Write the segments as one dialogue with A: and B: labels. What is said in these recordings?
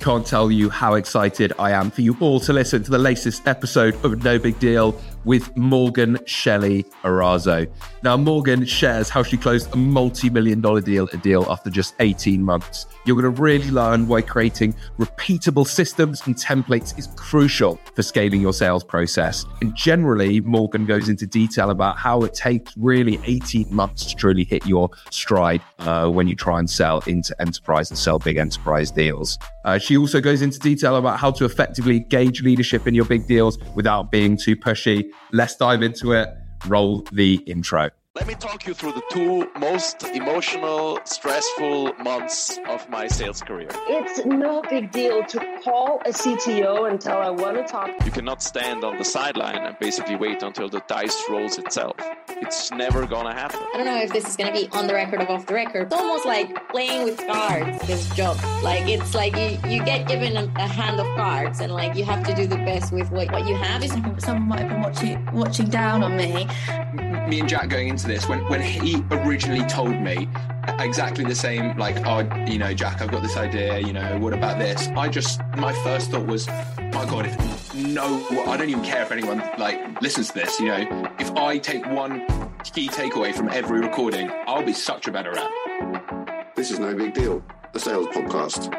A: can't tell you how excited I am for you all to listen to the latest episode of No Big Deal with Morgan Shelley Arazo. Now, Morgan shares how she closed a multi-million-dollar deal after just 18 months. You're going to really learn why creating repeatable systems and templates is crucial for scaling your sales process. And generally, Morgan goes into detail about how it takes really 18 months to truly hit your stride when you try and sell into enterprise and sell big enterprise deals. She also goes into detail about how to effectively gauge leadership in your big deals without being too pushy. Let's dive into it. Roll the intro.
B: Let me talk you through the two most emotional, stressful months of my sales career.
C: It's no big deal to call a CTO and tell I want to talk.
B: You cannot stand on the sideline and basically wait until the dice rolls itself. It's never gonna happen.
D: I don't know if this is gonna be on the record or off the record. It's almost like playing with cards, this job. Like, it's like you get given a hand of cards and like you have to do the best with what you have.
E: Someone might have been watching down on me.
F: Me and Jack going into this, when he originally told me exactly the same, like, oh, you know, Jack, I've got this idea, you know, what about this? My first thought was, my God, I don't even care if anyone like listens to this, you know, if I take one key takeaway from every recording, I'll be such a better rep.
G: This is No Big Deal, a sales podcast.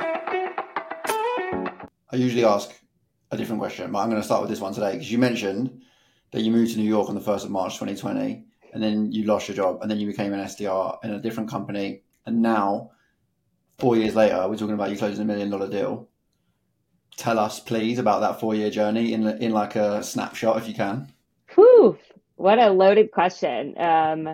H: I usually ask a different question, but I'm going to start with this one today because you mentioned that you moved to New York on the 1st of March 2020, and then you lost your job, and then you became an SDR in a different company. And now, 4 years later, we're talking about you closing $1 million deal. Tell us, please, about that 4-year journey in like a snapshot, if you can.
I: Whew, what a loaded question. I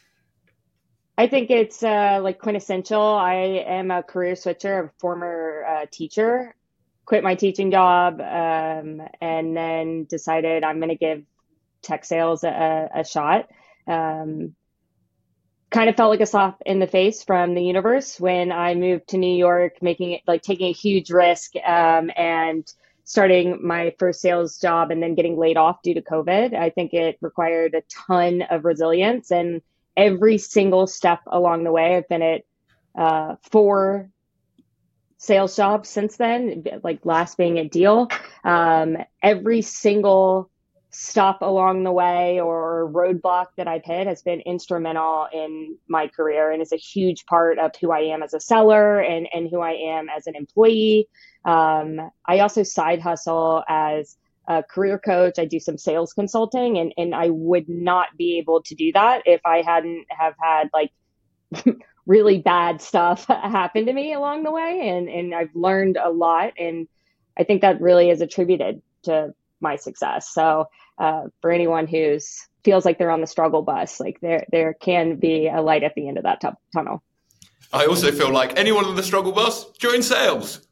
I: think it's like quintessential. I am a career switcher, a former teacher. Quit my teaching job and then decided I'm going to give tech sales a shot. Kind of felt like a slap in the face from the universe when I moved to New York, taking a huge risk and starting my first sales job and then getting laid off due to COVID. I think it required a ton of resilience, and every single step along the way, I've been at 4 sales jobs since then, like last being a deal. Every single stop along the way or roadblock that I've hit has been instrumental in my career and is a huge part of who I am as a seller and who I am as an employee. I also side hustle as a career coach. I do some sales consulting, and I would not be able to do that if I hadn't have had like really bad stuff happen to me along the way. And I've learned a lot. And I think that really is attributed to my success. So for anyone who's feels like they're on the struggle bus, like there can be a light at the end of that tunnel.
A: I also feel like anyone on the struggle bus, join sales.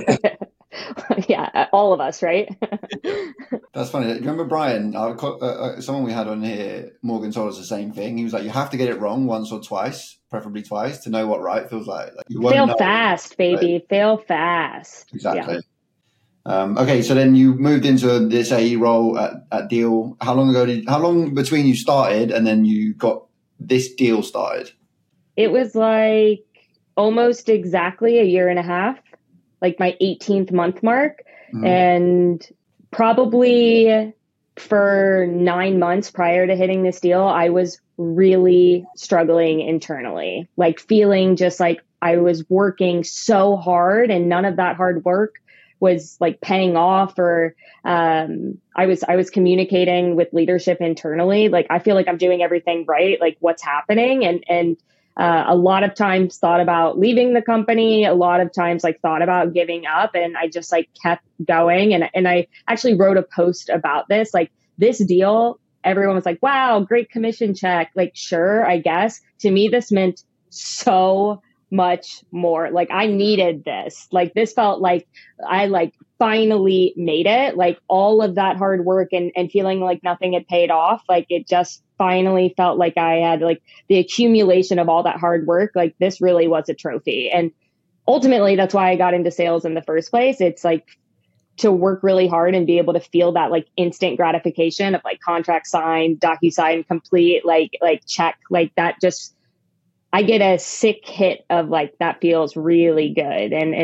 I: Yeah, all of us, right?
H: That's funny. Do you remember Brian? Someone we had on here, Morgan, told us the same thing. He was like, you have to get it wrong once or twice, preferably twice, to know what right feels like. You won't
I: fail fast, baby. Right? Fail fast.
H: Exactly.
I: Yeah.
H: Okay, so then you moved into this AE role at Deal. How long between you started and then you got this deal started?
I: It was like almost exactly a year and a half, like my 18th month mark. Mm-hmm. And probably for 9 months prior to hitting this deal, I was really struggling internally, like feeling just like I was working so hard and none of that hard work was like paying off, or I was communicating with leadership internally. Like, I feel like I'm doing everything right. Like, what's happening? And a lot of times thought about leaving the company, a lot of times like thought about giving up, and I just like kept going. And I actually wrote a post about this, like this deal, everyone was like, wow, great commission check. Like, sure, I guess. To me, this meant so much more. Like, I needed this. Like, this felt like I like finally made it. Like, all of that hard work and feeling like nothing had paid off. Like, it just finally felt like I had like the accumulation of all that hard work. Like, this really was a trophy. And ultimately, that's why I got into sales in the first place. It's like to work really hard and be able to feel that like instant gratification of like contract signed, DocuSign complete, like check, like that. Just, I get a sick hit of like, that feels really good. And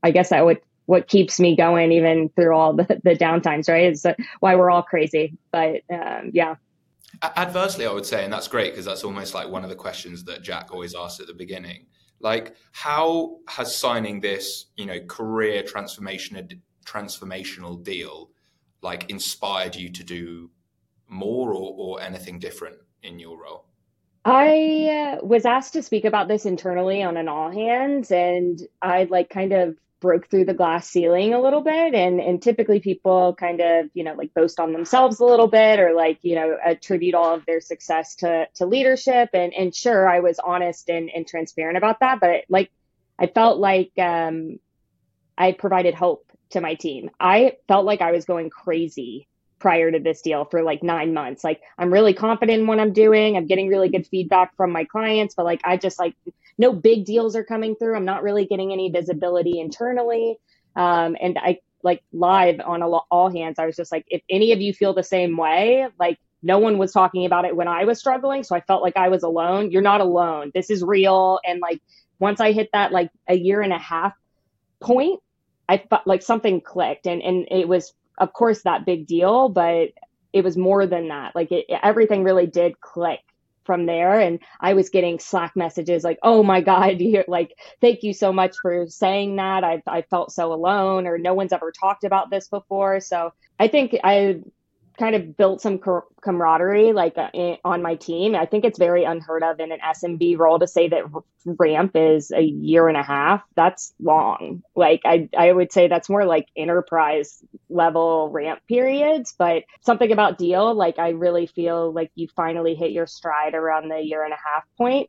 I: I guess that what keeps me going even through all the downtimes, right? Is why we're all crazy. But yeah.
J: Adversely, I would say, and that's great because that's almost like one of the questions that Jack always asks at the beginning. Like, how has signing this, career transformational deal, like, inspired you to do more or anything different in your role?
I: I was asked to speak about this internally on an all hands, and I like kind of broke through the glass ceiling a little bit. And typically people kind of, like boast on themselves a little bit or like, attribute all of their success to leadership. And sure, I was honest and transparent about that. But like, I felt like I provided hope to my team. I felt like I was going crazy prior to this deal for like 9 months. Like, I'm really confident in what I'm doing. I'm getting really good feedback from my clients, but like, I just like, no big deals are coming through. I'm not really getting any visibility internally. And I like live on all hands, I was just like, if any of you feel the same way, like no one was talking about it when I was struggling. So I felt like I was alone. You're not alone. This is real. And like, once I hit that like a year and a half point, I felt like something clicked and it was, of course, that big deal, but it was more than that. Like everything really did click from there. And I was getting Slack messages like, oh my God, like, thank you so much for saying that. I felt so alone, or no one's ever talked about this before. So I think I kind of built some camaraderie like on my team. I think it's very unheard of in an SMB role to say that ramp is a year and a half. That's long. Like I would say that's more like enterprise level ramp periods, but something about deal, like I really feel like you finally hit your stride around the year and a half point.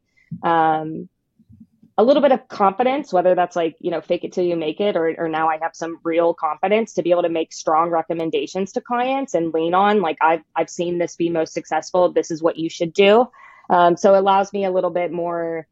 I: A little bit of confidence, whether that's like, fake it till you make it, or now I have some real confidence to be able to make strong recommendations to clients and lean on, like, I've seen this be most successful. This is what you should do. So it allows me a little bit more,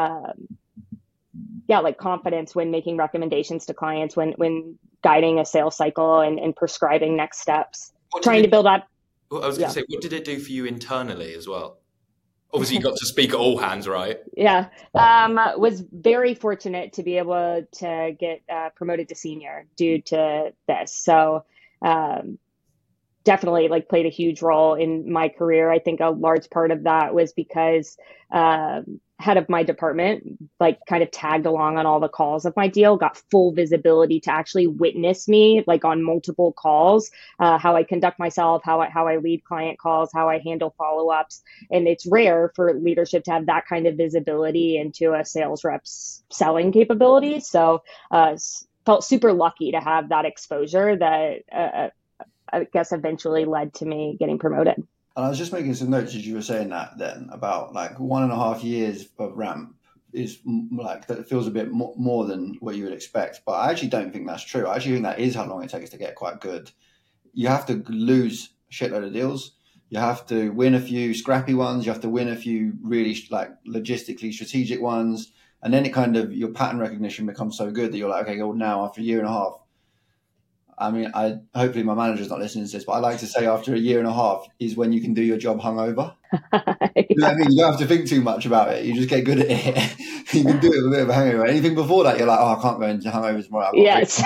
I: like confidence when making recommendations to clients, when guiding a sales cycle and prescribing next steps, trying to build up.
J: Well, I was going to say, what did it do for you internally as well? Obviously, you got to speak at all hands, right?
I: Yeah. Was very fortunate to be able to get promoted to senior due to this. So definitely like played a huge role in my career. I think a large part of that was because head of my department like kind of tagged along on all the calls of my deal, got full visibility to actually witness me like on multiple calls, how I conduct myself, how I lead client calls, how I handle follow-ups. And it's rare for leadership to have that kind of visibility into a sales rep's selling capabilities. So felt super lucky to have that exposure that I guess eventually led to me getting promoted.
H: And I was just making some notes as you were saying that then about like 1.5 years of ramp is like, that feels a bit more than what you would expect. But I actually don't think that's true. I actually think that is how long it takes to get quite good. You have to lose a shitload of deals. You have to win a few scrappy ones. You have to win a few really like logistically strategic ones. And then it kind of, your pattern recognition becomes so good that you're like, okay, well, now after a year and a half, I mean, hopefully my manager's not listening to this, but I like to say after a year and a half is when you can do your job hungover. You know what I mean? You don't have to think too much about it. You just get good at it. You can do it with a bit of a hangover. Anything before that, you're like, I can't go into hangovers tomorrow.
I: Yes.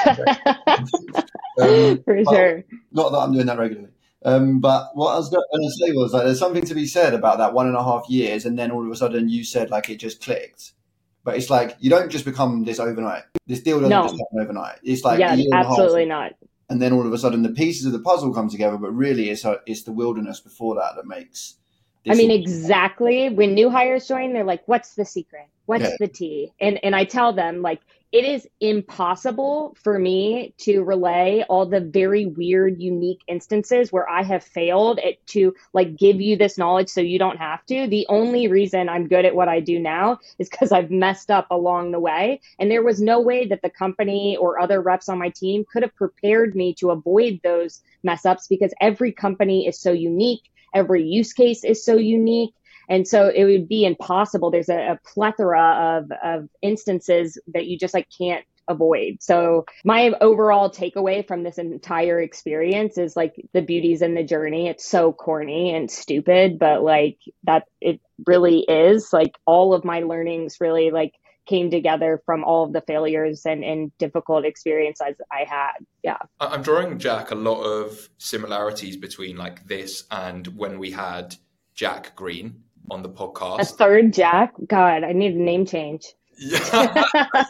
I: For sure.
H: Not that I'm doing that regularly. But what I was going to say was like, there's something to be said about that 1.5 years. And then all of a sudden you said like, it just clicked. But it's like, you don't just become this overnight. This deal doesn't just happen overnight. It's like
I: absolutely not.
H: And then all of a sudden the pieces of the puzzle come together, but really it's the wilderness before that makes this.
I: I mean, exactly. When new hires join, they're like, what's the secret? What's the tea? And I tell them like, it is impossible for me to relay all the very weird, unique instances where I have failed to like give you this knowledge so you don't have to. The only reason I'm good at what I do now is because I've messed up along the way. And there was no way that the company or other reps on my team could have prepared me to avoid those mess ups because every company is so unique. Every use case is so unique. And so it would be impossible. There's a plethora of instances that you just like can't avoid. So my overall takeaway from this entire experience is like the beauty's in the journey. It's so corny and stupid, but like that it really is like all of my learnings really like came together from all of the failures and difficult experiences I had. Yeah.
J: I'm drawing, Jack, a lot of similarities between like this and when we had Jack Green on the podcast.
I: A third Jack? God, I need a name change.
J: Yeah.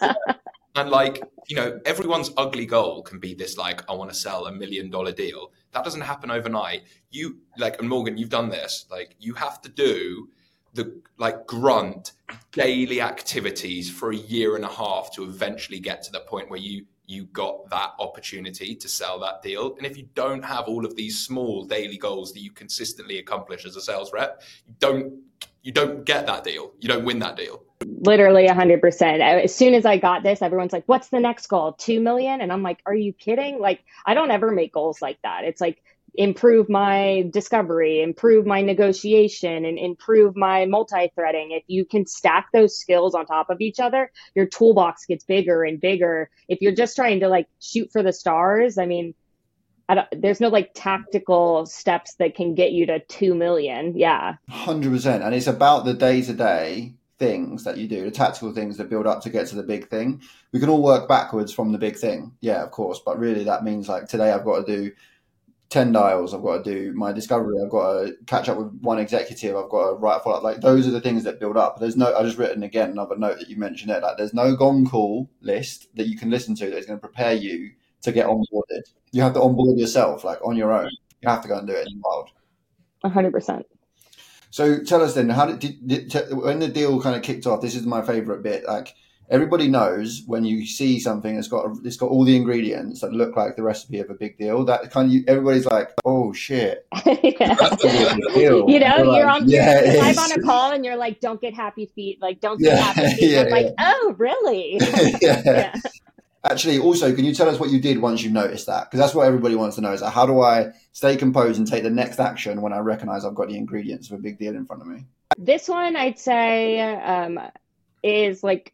J: And like, you know, everyone's ugly goal can be this, like, I want to sell $1 million deal. That doesn't happen overnight. You like, and Morgan, you've done this. Like, you have to do the like grunt daily activities for 1.5 years to eventually get to the point where you got that opportunity to sell that deal. And if you don't have all of these small daily goals that you consistently accomplish as a sales rep, you don't get that deal. You don't win that deal.
I: Literally 100%. As soon as I got this, everyone's like, what's the next goal? 2 million? And I'm like, are you kidding? Like, I don't ever make goals like that. It's like, improve my discovery, improve my negotiation, and improve my multi-threading. If you can stack those skills on top of each other, your toolbox gets bigger and bigger. If you're just trying to like shoot for the stars, I mean, there's no like tactical steps that can get you to 2 million. Yeah.
H: 100%. And it's about the day-to-day things that you do, the tactical things that build up to get to the big thing. We can all work backwards from the big thing. Yeah, of course. But really that means like today I've got to do 10 dials, I've got to do my discovery, I've got to catch up with one executive, I've got to write a follow-up. Like those are the things that build up. There's no, I just written again another note that you mentioned it, like there's no gone call list that you can listen to that is going to prepare you to get onboarded. You have to onboard yourself like on your own. You have to go and do it in the wild.
I: 100%.
H: So tell us then, how did when the deal kind of kicked off, this is my favorite bit, like everybody knows when you see something it's got all the ingredients that look like the recipe of a big deal, that kind of everybody's like, oh shit.
I: Yeah.
H: That's a big deal.
I: You know, you're
H: like,
I: you're live on a call and you're like, don't get happy feet. Like, don't get happy feet. I'm like, oh, really?
H: Yeah. Actually, also, can you tell us what you did once you noticed that? Because that's what everybody wants to know is like, how do I stay composed and take the next action when I recognize I've got the ingredients of a big deal in front of me?
I: This one, I'd say, is like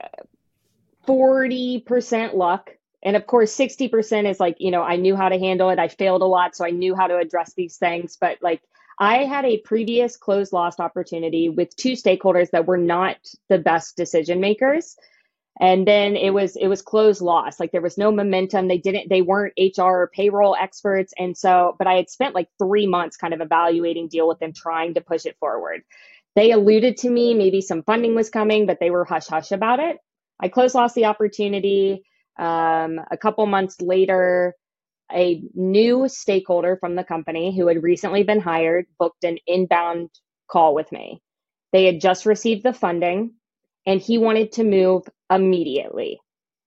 I: 40% luck. And of course, 60% is like, you know, I knew how to handle it. I failed a lot, so I knew how to address these things. But like, I had a previous closed lost opportunity with 2 stakeholders that were not the best decision makers. And then it was closed lost. Like there was no momentum. They weren't HR or payroll experts. And so, but I had spent like 3 months kind of evaluating deal with them, trying to push it forward. They alluded to me, maybe some funding was coming, but they were hush hush about it. I closed lost the opportunity. A couple months later, a new stakeholder from the company who had recently been hired booked an inbound call with me. They had just received the funding and he wanted to move immediately.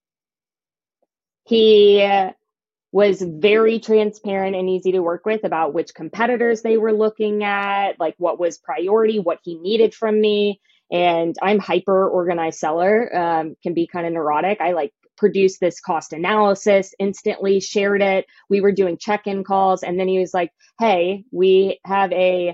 I: He was very transparent and easy to work with about which competitors they were looking at, like what was priority, what he needed from me. And I'm hyper organized seller, can be kind of neurotic. I like produced this cost analysis, instantly shared it. We were doing check-in calls. And then he was like, hey, we have a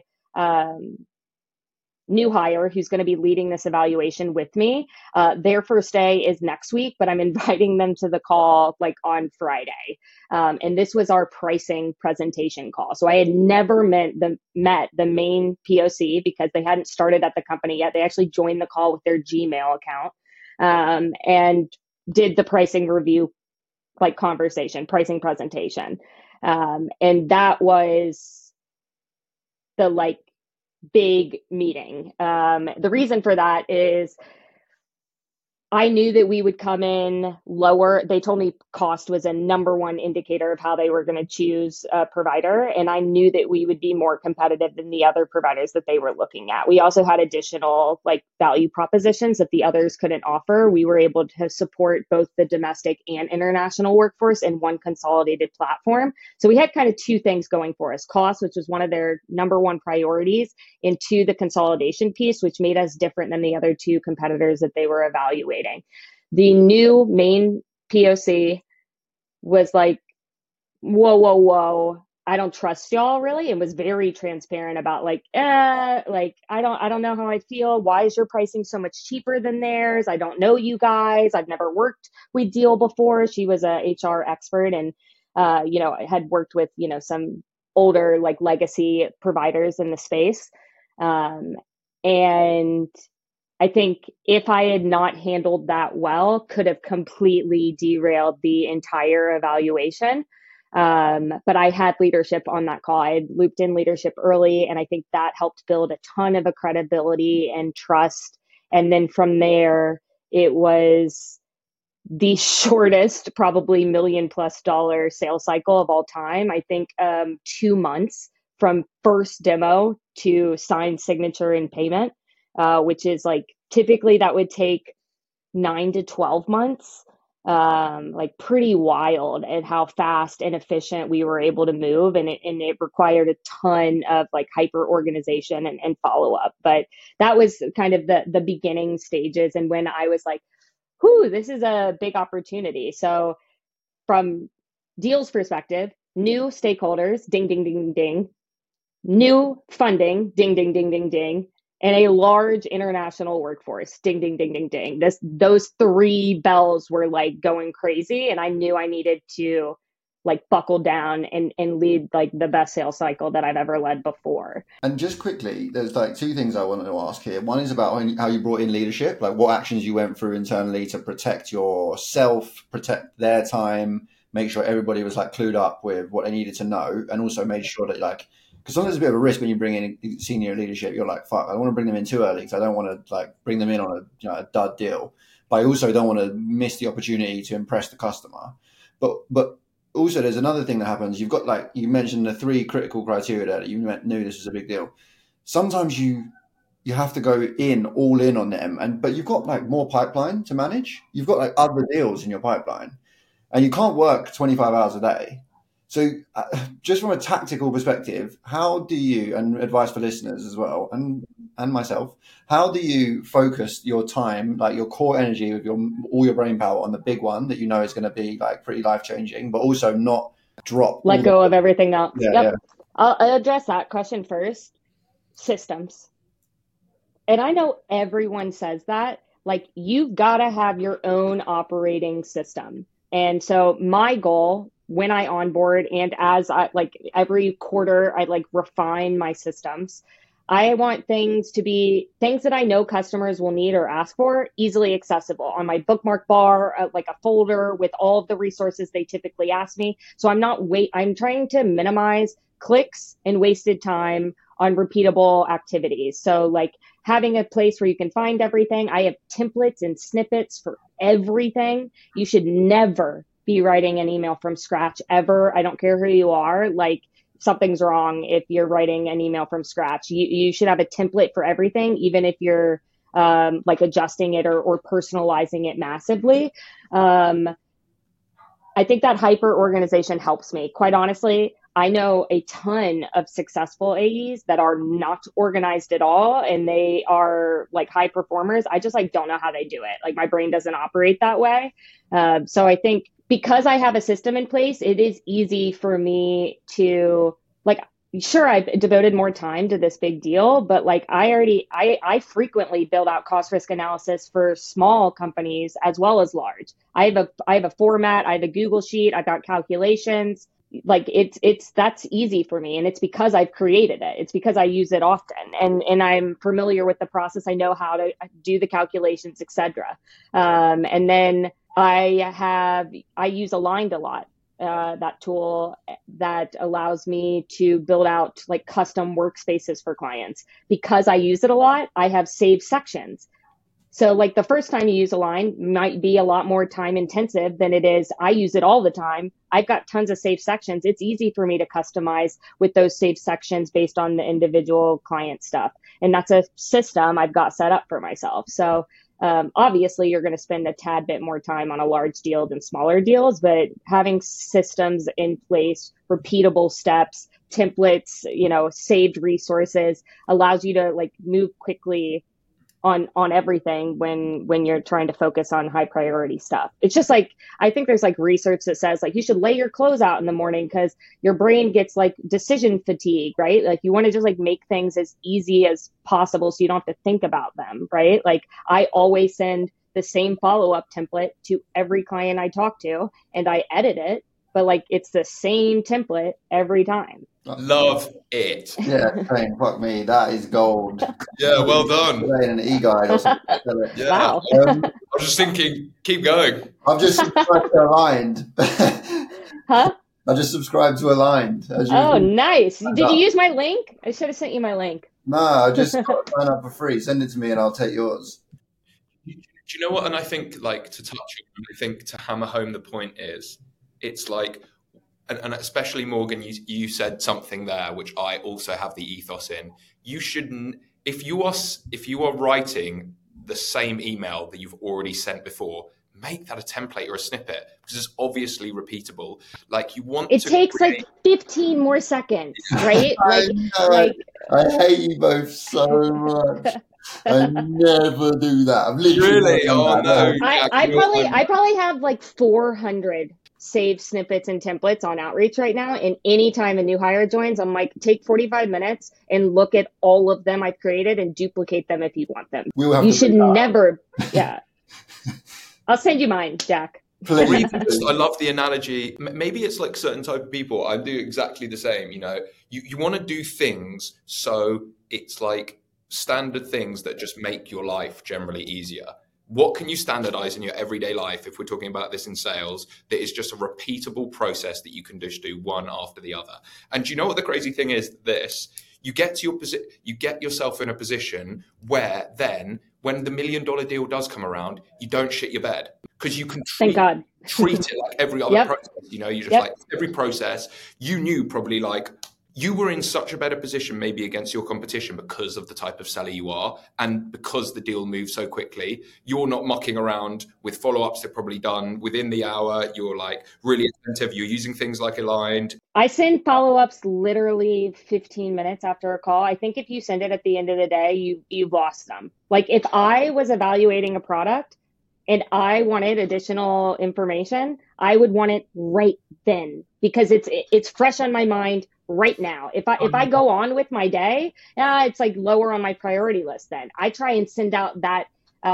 I: new hire who's going to be leading this evaluation with me. Their first day is next week, but I'm inviting them to the call like on Friday. And this was our pricing presentation call. So I had never met the main POC because they hadn't started at the company yet. They actually joined the call with their Gmail account and did the pricing review, like conversation, pricing presentation. And that was the like big meeting. The reason for that is I knew that we would come in lower. They told me cost was a number one indicator of how they were going to choose a provider. And I knew that we would be more competitive than the other providers that they were looking at. We also had additional like value propositions that the others couldn't offer. We were able to support both the domestic and international workforce in one consolidated platform. So we had kind of 2 things going for us: cost, which was one of their number one priorities, and 2, the consolidation piece, which made us different than the other 2 competitors that they were evaluating. The new main POC was like, whoa, I don't trust y'all really, and was very transparent about like I don't know how I feel. Why is your pricing so much cheaper than theirs? I don't know you guys. I've never worked with Deal before. She was a HR expert and had worked with some older like legacy providers in the space, and I think if I had not handled that well, could have completely derailed the entire evaluation. But I had leadership on that call. I had looped in leadership early, and I think that helped build a ton of a credibility and trust. And then from there, it was the shortest, probably $1 million+ sales cycle of all time. I think 2 months from first demo to signed signature and payment, which is like typically that would take 9 to 12 months. Like pretty wild at how fast and efficient we were able to move. And it required a ton of like hyper organization and follow up. But that was kind of the beginning stages. And when I was like, whoo, this is a big opportunity. So from deals perspective, new stakeholders, ding, ding, ding, ding, new funding, ding, ding, ding, ding, ding, and a large international workforce, ding, ding, ding, ding, ding. Those 3 bells were like going crazy. And I knew I needed to like buckle down and lead like the best sales cycle that I've ever led before.
H: And just quickly, there's like 2 things I wanted to ask here. One is about how you brought in leadership, like what actions you went through internally to protect yourself, protect their time, make sure everybody was like clued up with what they needed to know, and also made sure that like, because sometimes there's a bit of a risk when you bring in senior leadership. You're like, fuck, I don't want to bring them in too early because I don't want to like bring them in on a dud deal, but I also don't want to miss the opportunity to impress the customer. But also, there's another thing that happens. You've got, like, you mentioned the 3 critical criteria that you knew this was a big deal. Sometimes you have to go all in on them, but you've got like more pipeline to manage. You've got like other deals in your pipeline, and you can't work 25 hours a day. So just from a tactical perspective, how do you, and advice for listeners as well, and myself, how do you focus your time, like your core energy with all your brain power on the big one that you know is going to be like pretty life-changing, but also not
I: let go of everything else?
H: Yeah,
I: yep.
H: Yeah.
I: I'll address that question first. Systems. And I know everyone says that, like you've got to have your own operating system. And so my goal when I onboard and as I like every quarter, I like refine my systems. I want things to be things that I know customers will need or ask for, easily accessible on my bookmark bar, like a folder with all of the resources they typically ask me. So I'm trying to minimize clicks and wasted time on repeatable activities. So like having a place where you can find everything. I have templates and snippets for everything. You should never be writing an email from scratch ever. I don't care who you are. Like something's wrong if you're writing an email from scratch. You should have a template for everything, even if you're like adjusting it or personalizing it massively. I think that hyper organization helps me. Quite honestly, I know a ton of successful AEs that are not organized at all, and they are like high performers. I just like don't know how they do it. Like my brain doesn't operate that way. So I think because I have a system in place, it is easy for me to like, sure, I've devoted more time to this big deal, but like I frequently build out cost risk analysis for small companies as well as large. I have a format, I have a Google sheet, I've got calculations. Like that's easy for me. And it's because I've created it. It's because I use it often and I'm familiar with the process. I know how to do the calculations, etc. And then I use Aligned a lot, that tool that allows me to build out like custom workspaces for clients. Because I use it a lot, I have saved sections. So like the first time you use Aligned might be a lot more time intensive than it is. I use it all the time. I've got tons of saved sections. It's easy for me to customize with those saved sections based on the individual client stuff. And that's a system I've got set up for myself. So obviously you're going to spend a tad bit more time on a large deal than smaller deals, but having systems in place, repeatable steps, templates, saved resources allows you to like move quickly on everything when you're trying to focus on high priority stuff. It's just like, I think there's like research that says like you should lay your clothes out in the morning because your brain gets like decision fatigue, right? Like you want to just like make things as easy as possible so you don't have to think about them, right? Like I always send the same follow-up template to every client I talk to and I edit it, but like it's the same template every time.
J: Love it.
H: Yeah, same. Fuck me. That is gold.
J: Yeah, well done.
H: In an e-guide or something.
J: Yeah.
I: Wow.
J: I was just thinking, keep going.
H: I've just subscribed to Aligned.
I: Huh?
H: I just subscribed to Aligned.
I: Oh, nice. Did you use my link? I should have sent you my link.
H: No, I just sign up for free. Send it to me and I'll take yours.
J: Do you know what? And I think, like, to touch on, I think to hammer home the point is, it's like, and especially Morgan, you said something there which I also have the ethos in. You shouldn't, if you are writing the same email that you've already sent before, make that a template or a snippet, because it's obviously repeatable. Like, you want
I: it takes like 15 more seconds, right?
H: I hate you both so much. I never do that. I've literally
J: really? Oh no!
I: I probably have like 400 saved snippets and templates on Outreach right now. And anytime a new hire joins, I'm like, take 45 minutes and look at all of them I've created and duplicate them if you want them. You should never. Yeah. I'll send you mine, Jack.
J: Or even just, I love the analogy. Maybe it's like certain type of people. I do exactly the same. You know, you want to do things so it's like standard things that just make your life generally easier. What can you standardize in your everyday life, if we're talking about this in sales, that is just a repeatable process that you can just do one after the other? And do you know what the crazy thing is? You get to you get yourself in a position where then, when the $1 million deal does come around, you don't shit your bed, because you can treat it like every other process. You know, you just like every process. You knew probably, like, you were in such a better position maybe against your competition because of the type of seller you are, and because the deal moves so quickly. You're not mucking around with follow-ups that are probably done within the hour. You're like really attentive. You're using things like Aligned.
I: I send follow-ups literally 15 minutes after a call. I think if you send it at the end of the day, you've lost them. Like, if I was evaluating a product and I wanted additional information, I would want it right then, because it's fresh on my mind right now. If I go on with my day, it's like lower on my priority list. Then I try and send out that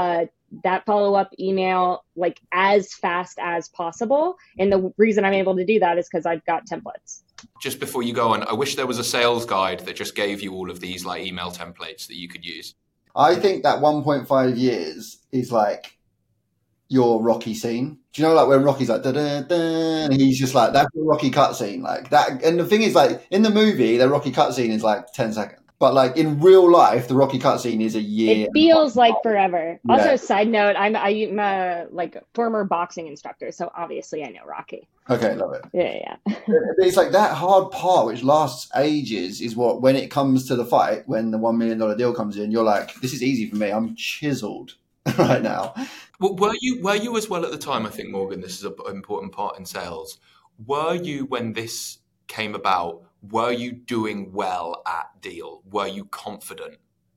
I: follow-up email like as fast as possible. And the reason I'm able to do that is because I've got templates.
J: Just before you go on, I wish there was a sales guide that just gave you all of these like email templates that you could use.
H: I think that 1.5 years is like your Rocky scene. Do you know, like, when Rocky's like da da da, and he's just like, that's the Rocky cutscene, like that. And the thing is, like, in the movie, the Rocky cutscene is like 10 seconds, but like in real life, the Rocky cutscene is a year.
I: It feels like forever. Yeah. Also, side note, I'm a like former boxing instructor, so obviously I know Rocky.
H: Okay, love it.
I: Yeah.
H: It's like that hard part, which lasts ages, is what, when it comes to the fight, when the $1 million deal comes in, you're like, this is easy for me. I'm chiseled right now.
J: Well, were you as well at the time? I think, Morgan, this is an important part in sales. Were you, when this came about, were you doing well at deal? Were you confident?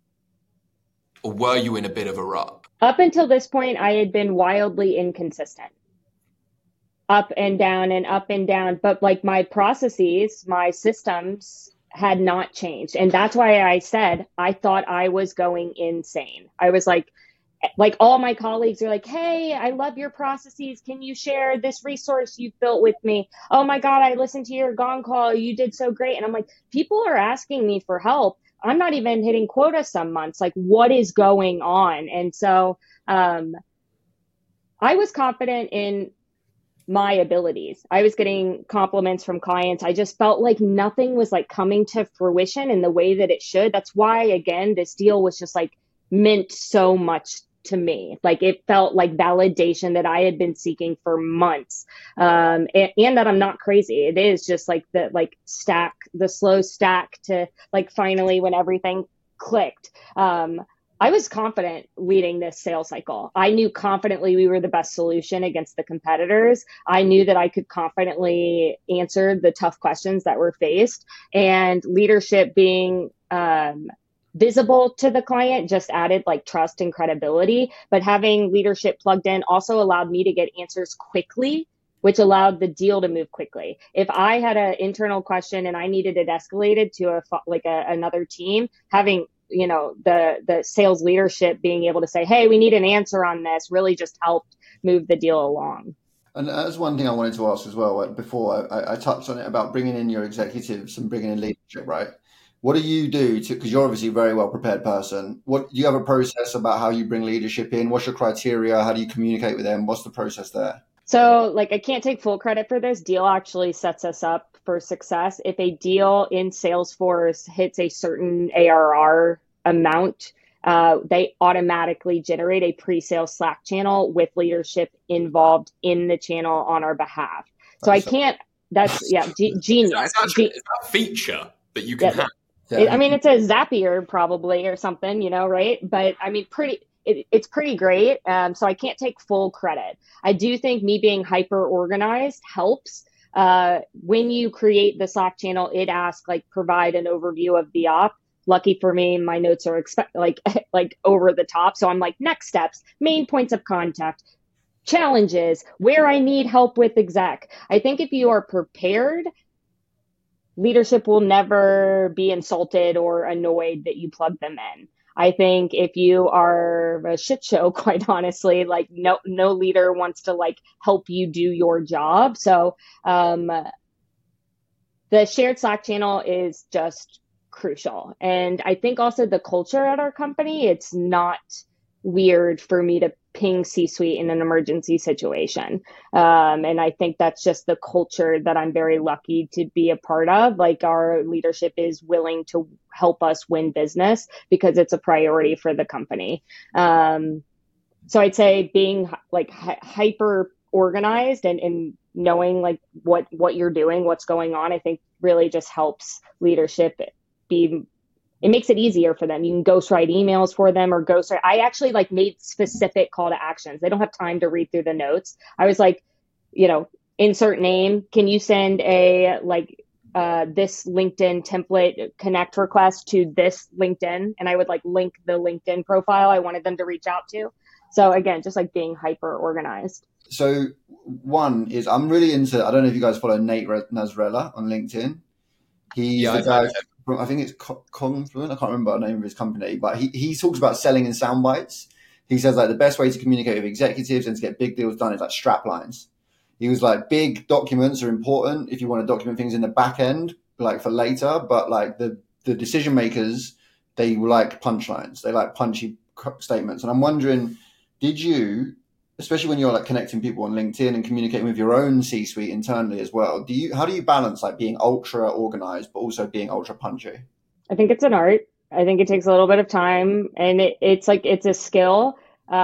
J: Or were you in a bit of a rut?
I: Up until this point, I had been wildly inconsistent. Up and down and up and down. But like, my processes, my systems had not changed. And that's why I said I thought I was going insane. I was like all my colleagues are like, hey, I love your processes. Can you share this resource you've built with me? Oh my God, I listened to your Gong call. You did so great. And I'm like, people are asking me for help. I'm not even hitting quota some months. Like, what is going on? And so I was confident in my abilities. I was getting compliments from clients. I just felt like nothing was like coming to fruition in the way that it should. That's why, again, this deal was just like meant so much to me. Like, it felt like validation that I had been seeking for months. And that I'm not crazy. It is just like the slow stack to like finally when everything clicked. I was confident leading this sales cycle. I knew confidently we were the best solution against the competitors. I knew that I could confidently answer the tough questions that were faced, and leadership being visible to the client just added like trust and credibility. But having leadership plugged in also allowed me to get answers quickly, which allowed the deal to move quickly. If I had an internal question and I needed it escalated to another team, having the sales leadership being able to say, hey, we need an answer on this, really just helped move the deal along.
H: And that's one thing I wanted to ask as well. Before I touched on it about bringing in your executives and bringing in leadership, right? What do you do to, because you're obviously a very well prepared person. What do you have a process about how you bring leadership in? What's your criteria? How do you communicate with them? What's the process there?
I: So like, I can't take full credit for this. Deal actually sets us up for success. If a deal in Salesforce hits a certain ARR amount, they automatically generate a pre-sale Slack channel with leadership involved in the channel on our behalf. So I can't, that's, genius.
J: It's a feature that you can have.
I: I mean, it's a Zapier probably or something, right? But I mean, it's pretty great. So I can't take full credit. I do think me being hyper organized helps. When you create the Slack channel, it asks like provide an overview of the op. Lucky for me, my notes are like over the top. So I'm like, next steps, main points of contact, challenges, where I need help with exec. I think if you are prepared, leadership will never be insulted or annoyed that you plug them in. I think if you are a shit show, quite honestly, like no leader wants to like help you do your job. So the shared Slack channel is just crucial. And I think also the culture at our company, it's not weird for me to ping C-suite in an emergency situation. And I think that's just the culture that I'm very lucky to be a part of. Like our leadership is willing to help us win business because it's a priority for the company. So I'd say being like hyper organized and knowing like what you're doing, what's going on, I think really just helps leadership it makes it easier for them. You can ghostwrite emails for them or ghostwrite. I actually like made specific call to actions. They don't have time to read through the notes. I was like, insert name. Can you send a this LinkedIn template connect request to this LinkedIn? And I would like link the LinkedIn profile I wanted them to reach out to. So again, just like being hyper organized.
H: So one is I'm really into, I don't know if you guys follow Nate Nasrella on LinkedIn. He's the guy from, I think it's Confluent. I can't remember the name of his company, but he talks about selling in sound bites. He says like the best way to communicate with executives and to get big deals done is like strap lines. He was like, big documents are important if you want to document things in the back end, like for later, but like the decision makers, they like punchlines. They like punchy statements. And I'm wondering, did you, especially when you're like connecting people on LinkedIn and communicating with your own C-suite internally as well, how do you balance like being ultra organized, but also being ultra punchy?
I: I think it's an art. I think it takes a little bit of time and it's a skill.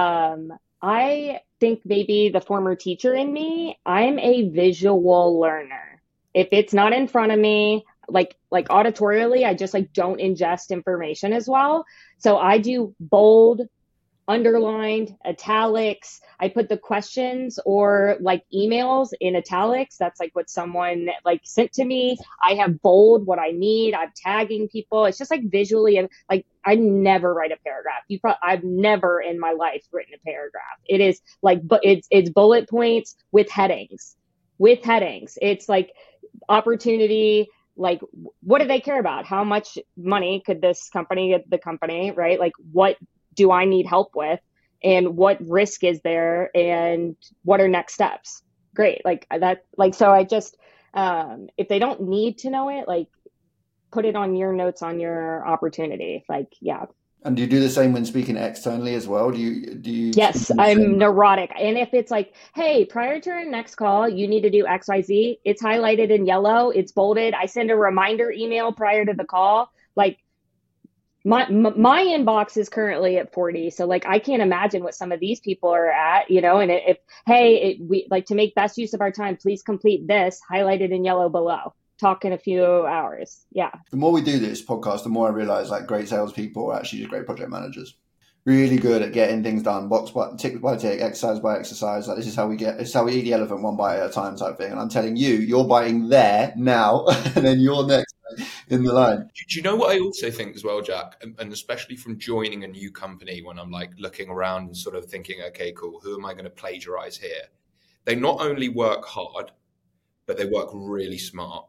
I: I think maybe the former teacher in me, I'm a visual learner. If it's not in front of me, like auditorially, I just like don't ingest information as well. So I do bold, underlined, italics. I put the questions or like emails in italics. That's like what someone like sent to me. I have bold what I need. I'm tagging people. It's just like visually, and like I never write a paragraph. I've never in my life written a paragraph. It is like, but it's bullet points with headings. It's like opportunity. Like, what do they care about? How much money could this company get the company, right? Like, what do I need help with, and what risk is there, and what are next steps? Great. Like that, like, so I just, if they don't need to know it, like put it on your notes on your opportunity. Like, yeah.
H: And do you do the same when speaking externally as well? Do you?
I: Yes, I'm neurotic. And if it's like, hey, prior to our next call, you need to do X, Y, Z. It's highlighted in yellow. It's bolded. I send a reminder email prior to the call. Like, my inbox is currently at 40. So like, I can't imagine what some of these people are at, and we like to make best use of our time, please complete this highlighted in yellow below. Talk in a few hours. Yeah.
H: The more we do this podcast, the more I realize like great salespeople are actually just great project managers. Really good at getting things done, box by tick by tick, exercise by exercise. Like this is how we eat the elephant one bite at a time type thing. And I'm telling you, you're biting there now, and then you're next in the line.
J: Do you know what I also think as well, Jack? And especially from joining a new company, when I'm like looking around and sort of thinking, okay, cool, who am I going to plagiarize here? They not only work hard, but they work really smart.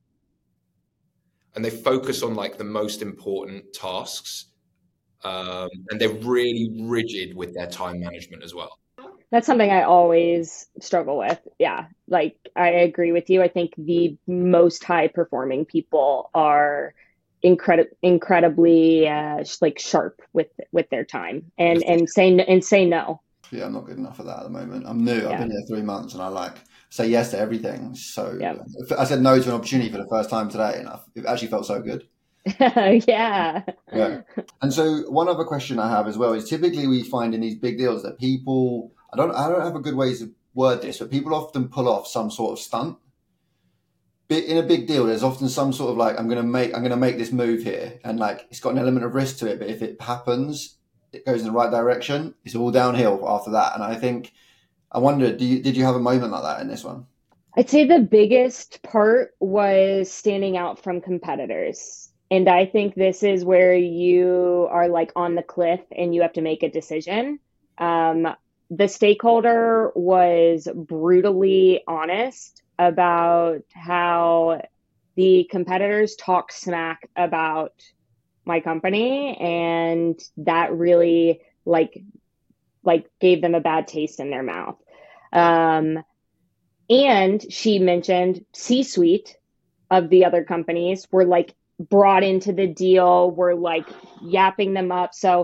J: And they focus on like the most important tasks. And they're really rigid with their time management as well.
I: That's something I always struggle with. Yeah, like I agree with you. I think the most high performing people are incredibly like sharp with their time and say no.
H: Yeah, I'm not good enough for that at the moment. I'm new. I've
I: Yeah.
H: been here 3 months, and I like say yes to everything. So
I: Yeah.
H: I said no to an opportunity for the first time today, and it actually felt so good.
I: Yeah.
H: Yeah. And so one other question I have as well is typically we find in these big deals that people, I don't have a good way to word this, but people often pull off some sort of stunt. In a big deal, there's often some sort of like, I'm going to make this move here. And like, it's got an element of risk to it, but if it happens, it goes in the right direction. It's all downhill after that. And I wondered, did you have a moment like that in this one?
I: I'd say the biggest part was standing out from competitors. And I think this is where you are like on the cliff and you have to make a decision. The stakeholder was brutally honest about how the competitors talk smack about my company, and that really like gave them a bad taste in their mouth. And she mentioned C-suite of the other companies were like brought into the deal, were like yapping them up. So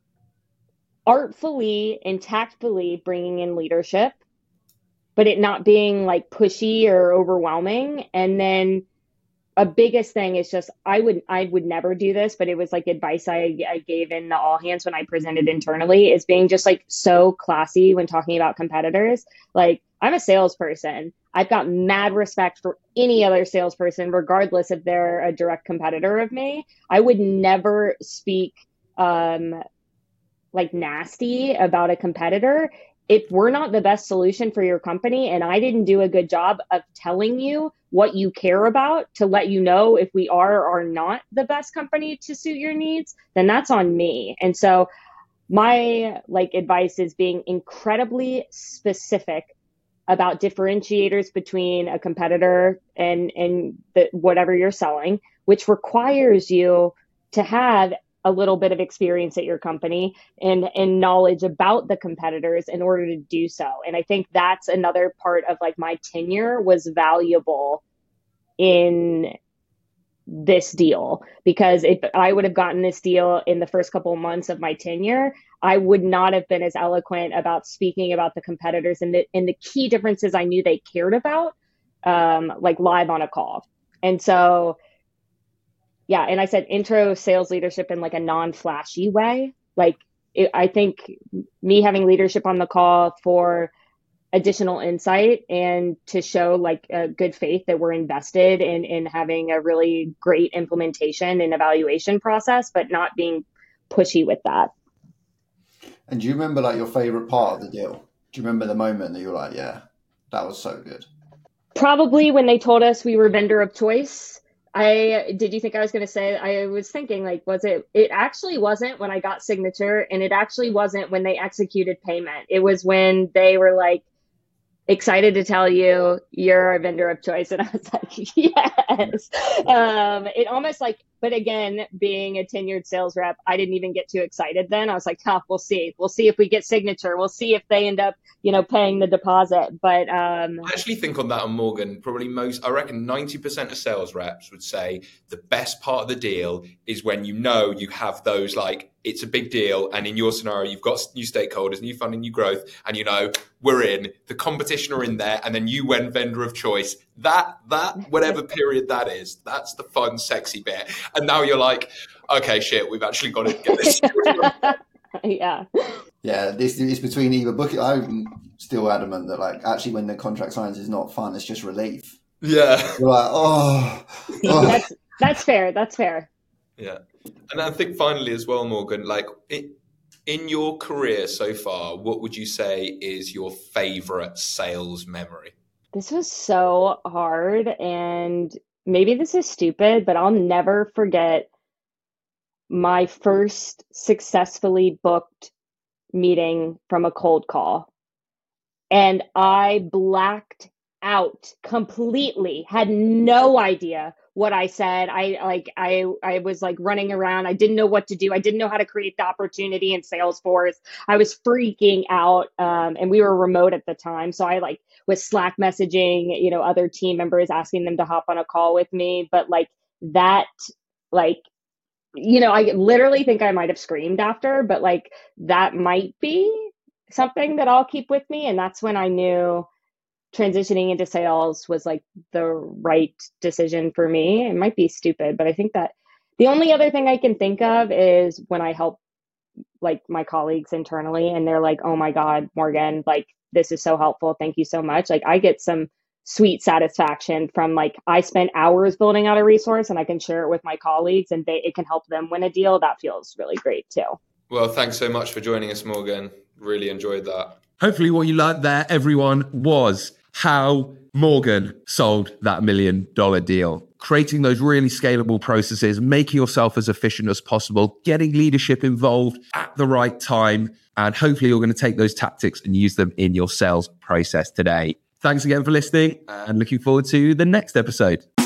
I: artfully and tactfully bringing in leadership, but it not being like pushy or overwhelming. And then a biggest thing is just, I would never do this, but it was like advice I gave in the all hands when I presented internally, is being just like so classy when talking about competitors. Like, I'm a salesperson. I've got mad respect for any other salesperson, regardless if they're a direct competitor of me. I would never speak like nasty about a competitor if we're not the best solution for your company, and I didn't do a good job of telling you what you care about to let you know if we are or are not the best company to suit your needs, then that's on me. And so my like advice is being incredibly specific about differentiators between a competitor and whatever you're selling, which requires you to have a little bit of experience at your company and knowledge about the competitors in order to do so. And I think that's another part of like my tenure was valuable in this deal, because if I would have gotten this deal in the first couple of months of my tenure, I would not have been as eloquent about speaking about the competitors and the key differences I knew they cared about, like live on a call. And so, yeah, and I said intro sales leadership in like a non-flashy way. Like I think me having leadership on the call for additional insight and to show like a good faith that we're invested in having a really great implementation and evaluation process, but not being pushy with that.
H: And do you remember like your favorite part of the deal? Do you remember the moment that you were like, yeah, that was so good?
I: Probably when they told us we were vendor of choice. Did you think I was going to say, I was thinking like, it actually wasn't when I got signature, and it actually wasn't when they executed payment. It was when they were like, excited to tell you you're a vendor of choice. And I was like, yes. It almost like, but again, being a tenured sales rep, I didn't even get too excited then. I was like, we'll see. We'll see if we get signature. We'll see if they end up, paying the deposit. But
J: I actually think on that, on Morgan, probably I reckon 90% of sales reps would say the best part of the deal is when you have those like, it's a big deal. And in your scenario, you've got new stakeholders, new funding, new growth, and we're in, the competition are in there, and then you went vendor of choice. That whatever period that is, that's the fun, sexy bit. And now you're like, okay, shit, we've actually got to get this.
I: Yeah.
H: Yeah, this is between either booking. I'm still adamant that like actually when the contract signs is not fun, it's just relief.
J: Yeah.
H: You're like, oh.
I: That's fair. That's fair.
J: Yeah. And I think finally as well, Morgan, like in your career so far, what would you say is your favorite sales memory?
I: This was so hard, and maybe this is stupid, but I'll never forget my first successfully booked meeting from a cold call. And I blacked out completely, had no idea what I said. I was like running around. I didn't know what to do. I didn't know how to create the opportunity in Salesforce. I was freaking out. And we were remote at the time. So I like was Slack messaging, you know, other team members, asking them to hop on a call with me. But like that, like, you know, I literally think I might have screamed after, but like that might be something that I'll keep with me. And that's when I knew transitioning into sales was like the right decision for me. It might be stupid, but I think that the only other thing I can think of is when I help like my colleagues internally and they're like, oh my God, Morgan, like this is so helpful. Thank you so much. Like I get some sweet satisfaction from like, I spent hours building out a resource and I can share it with my colleagues and it can help them win a deal. That feels really great too.
J: Well, thanks so much for joining us, Morgan. Really enjoyed that.
A: Hopefully what you learned there, everyone, was how Morgan sold that $1 million deal. Creating those really scalable processes, making yourself as efficient as possible, getting leadership involved at the right time. And hopefully you're going to take those tactics and use them in your sales process today. Thanks again for listening and looking forward to the next episode.